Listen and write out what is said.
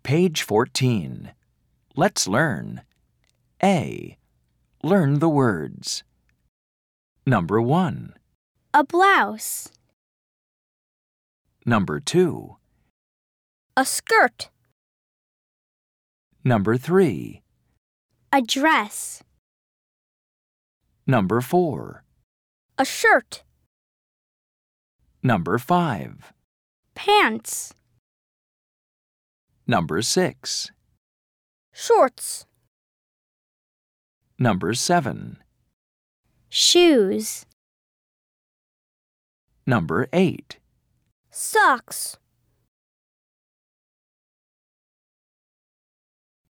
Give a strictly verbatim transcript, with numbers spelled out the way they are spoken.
Page fourteen. Let's learn. A. Learn the words. Number one. A blouse. Number two. A skirt. Number three. A dress. Number four. A shirt. Number five. Pants. Number six. Shorts. Number seven. Shoes. Number eight. Socks.